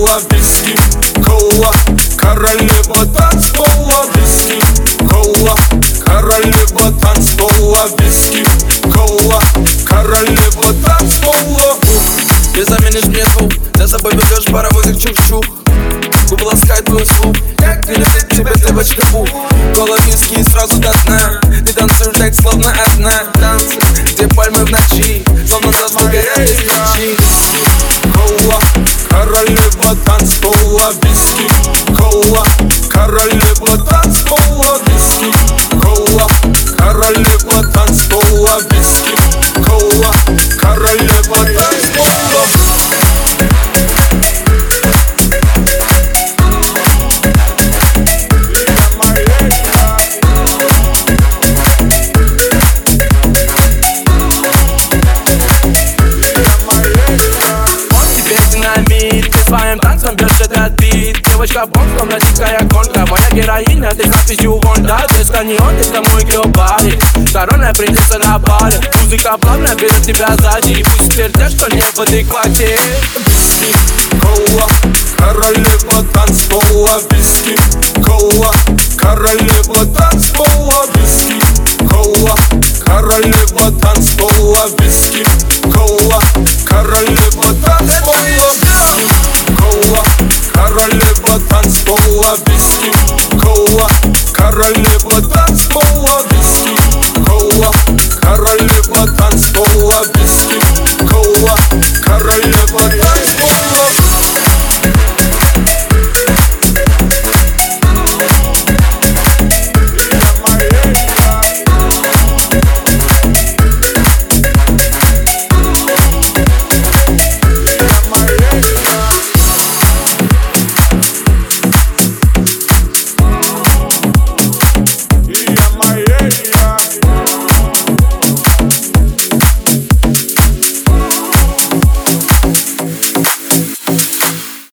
танцпола, виски, кола, королева танцпола, виски, кола, королева танцпола, виски, кола, королева танцпола. Ты заменишь мне звук, за собой ведешь паровозик чух-чух. Губы ласкают твой слух, как не любит тебя девочка Бу. Кола, виски и сразу до дна. Ты танцуешь так, словно одна. Танцы, где пальмы в ночи, словно за звук горят свечи. Кола, королева танцпола, виски, кола, королева танцпола, виски, кола, королева танцпола, виски, кола, королева танцпола. Своим танцем бьешь этот бит. Девочка бомб, словно дикая гонка. Моя героиня, ты как из Югонда. Без каньон, это мой геобарик. Коронная принцесса на баре. Музыка плавно берет тебя сзади. И пусть теперь те, что не в адеквате. Виски, кола, королева танцпола, виски, кола, королева танцпола, виски, кола, королева танцпола, виски, кола, королева танцпола, виски, кола, королева танцпола, виски, кола, королева танцпола, виски, кола, королева танцпола, виски, кола, королева.